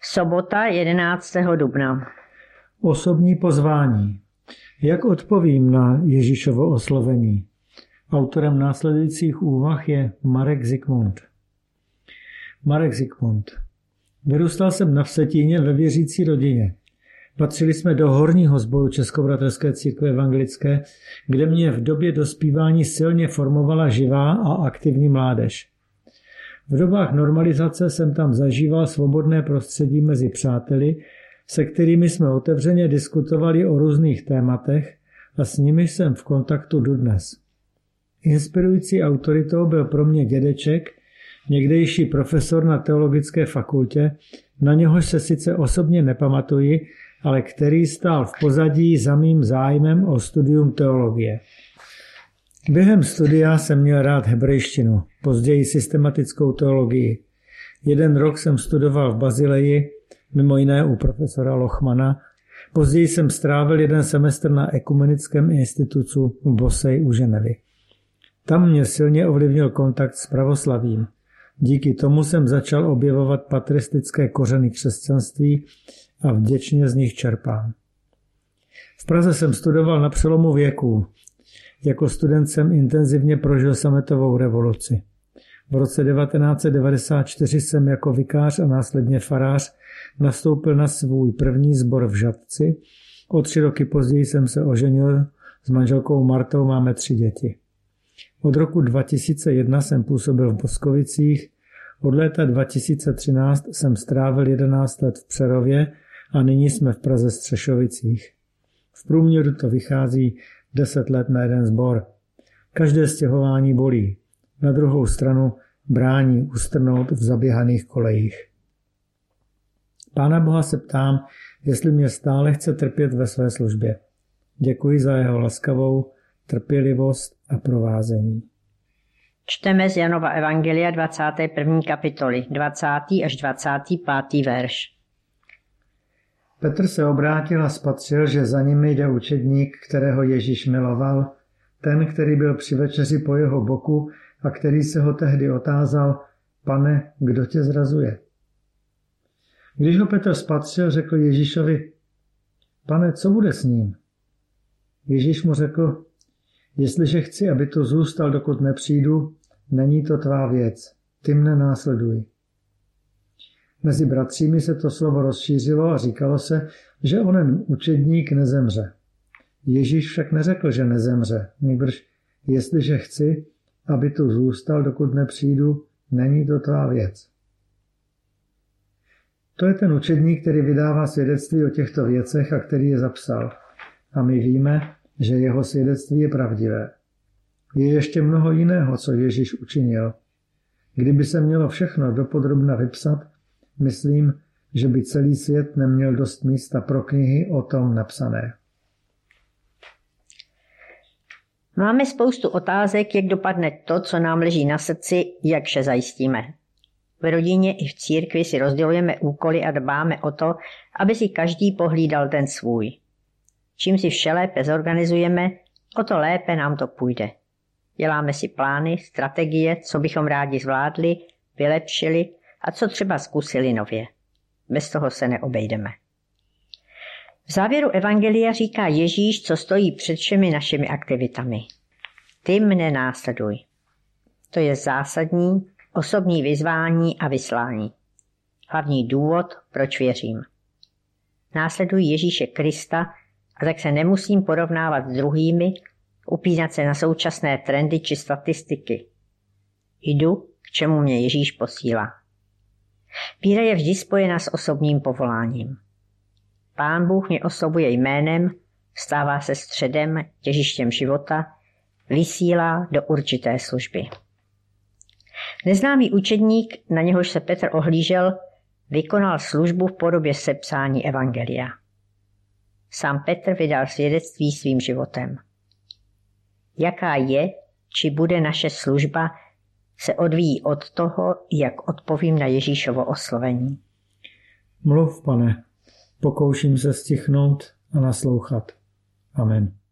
Sobota 11. dubna. Osobní pozvání. Jak odpovím na Ježíšovo oslovení? Autorem následujících úvah je Marek Zikmund. Marek Zikmund. Vyrůstal jsem na Vsetíně ve věřící rodině. Patřili jsme do horního sboru Českobratrské církve evangelické, kde mě v době dospívání silně formovala živá a aktivní mládež. V dobách normalizace jsem tam zažíval svobodné prostředí mezi přáteli, se kterými jsme otevřeně diskutovali o různých tématech a s nimi jsem v kontaktu dodnes. Inspirující autoritou byl pro mě dědeček, někdejší profesor na teologické fakultě, na něhož se sice osobně nepamatuji, ale který stál v pozadí za mým zájmem o studium teologie. Během studia jsem měl rád hebrejštinu, později systematickou teologii. 1 rok jsem studoval v Bazileji, mimo jiné u profesora Lochmana. Později jsem strávil 1 semestr na Ekumenickém institutu v Bosej u Ženevy. Tam mě silně ovlivnil kontakt s pravoslavím. Díky tomu jsem začal objevovat patristické kořeny křesťanství a vděčně z nich čerpám. V Praze jsem studoval na přelomu věků. Jako student jsem intenzivně prožil sametovou revoluci. V roce 1994 jsem jako vikář a následně farář nastoupil na svůj první sbor v Žatci. O 3 roky později jsem se oženil s manželkou Martou, máme 3 děti. Od roku 2001 jsem působil v Boskovicích, od léta 2013 jsem strávil 11 let v Přerově a nyní jsme v Praze Střešovicích. V průměru to vychází 10 let na 1 sbor. Každé stěhování bolí. Na druhou stranu brání ustrnout v zaběhaných kolejích. Pána Boha se ptám, jestli mě stále chce trpět ve své službě. Děkuji za jeho laskavou trpělivost a provázení. Čteme z Janova evangelia 21. kapitoly, 20. až 25. verš. Petr se obrátil a spatřil, že za nimi jde učedník, kterého Ježíš miloval, ten, který byl při večeři po jeho boku a který se ho tehdy otázal: Pane, kdo tě zrazuje? Když ho Petr spatřil, řekl Ježíšovi: Pane, co bude s ním? Ježíš mu řekl: Jestliže chci, aby tu zůstal, dokud nepřijdu, není to tvá věc, ty mne následuj. Mezi bratřími se to slovo rozšířilo a říkalo se, že onen učedník nezemře. Ježíš však neřekl, že nezemře, nýbrž jestliže chci, aby tu zůstal, dokud nepřijdu, není to tvá věc. To je ten učedník, který vydává svědectví o těchto věcech a který je zapsal. A my víme, že jeho svědectví je pravdivé. Je ještě mnoho jiného, co Ježíš učinil. Kdyby se mělo všechno dopodrobna vypsat, myslím, že by celý svět neměl dost místa pro knihy o tom napsané. Máme spoustu otázek, jak dopadne to, co nám leží na srdci, jak vše zajistíme. V rodině i v církvi si rozdělujeme úkoly a dbáme o to, aby si každý pohlídal ten svůj. Čím si vše lépe zorganizujeme, o to lépe nám to půjde. Děláme si plány, strategie, co bychom rádi zvládli, vylepšili a co třeba zkusili nově. Bez toho se neobejdeme. V závěru evangelia říká Ježíš, co stojí před všemi našimi aktivitami. Ty mne následuj. To je zásadní, osobní vyzvání a vyslání. Hlavní důvod, proč věřím. Následuji Ježíše Krista a tak se nemusím porovnávat s druhými, upínat se na současné trendy či statistiky. Jdu, k čemu mě Ježíš posílá. Víra je vždy spojena s osobním povoláním. Pán Bůh mě oslovuje jménem, stává se středem, těžištěm života, vysílá do určité služby. Neznámý učedník, na něhož se Petr ohlížel, vykonal službu v podobě sepsání evangelia. Sám Petr vydal svědectví svým životem. Jaká je, či bude naše služba, se odvíjí od toho, jak odpovím na Ježíšovo oslovení. Mluv, Pane, pokouším se stichnout a naslouchat. Amen.